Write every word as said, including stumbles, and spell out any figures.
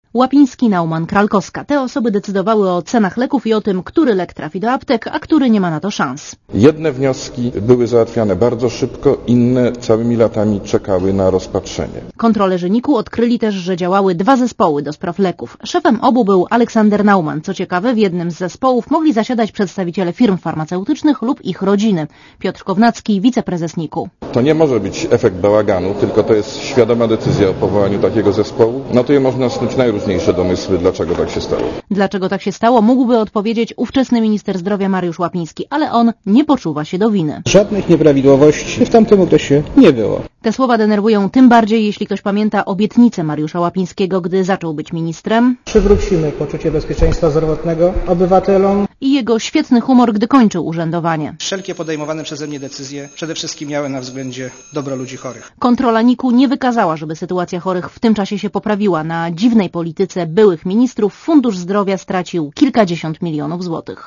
Łapiński, Naumann, Kralkowska. Te osoby decydowały o cenach leków i o tym, który lek trafi do aptek, a który nie ma na to szans. Jedne wnioski były załatwiane bardzo szybko, inne całymi latami czekały na rozpatrzenie. Kontrolerzy N I K U odkryli też, że działały dwa zespoły do spraw leków. Szefem obu był Aleksander Naumann. Co ciekawe, w jednym z zespołów mogli zasiadać przedstawiciele firm farmaceutycznych lub ich rodziny. Piotr Kownacki, wiceprezes N I K U. To nie może być efekt bałaganu, tylko to jest świadoma decyzja o powołaniu takiego zespołu. No to je można snuć najróżniejsze domysły, dlaczego tak się stało. Dlaczego tak się stało, mógłby odpowiedzieć ówczesny minister zdrowia Mariusz Łapiński, ale on nie poczuwa się do winy. Żadnych nieprawidłowości w tamtym okresie nie było. Te słowa denerwują tym bardziej, jeśli ktoś pamięta obietnicę Mariusza Łapińskiego, gdy zaczął być ministrem. Przywrócimy poczucie bezpieczeństwa zdrowotnego obywatelom. I jego świetny humor, gdy kończył urzędowanie. Wszelkie podejmowane przeze mnie decyzje przede wszystkim miały na względzie dobro ludzi chorych. Kontrola N I K U nie wykazała, żeby sytuacja chorych w tym czasie się poprawiła. Na dziwnej polityce byłych ministrów Fundusz Zdrowia stracił kilkadziesiąt milionów złotych.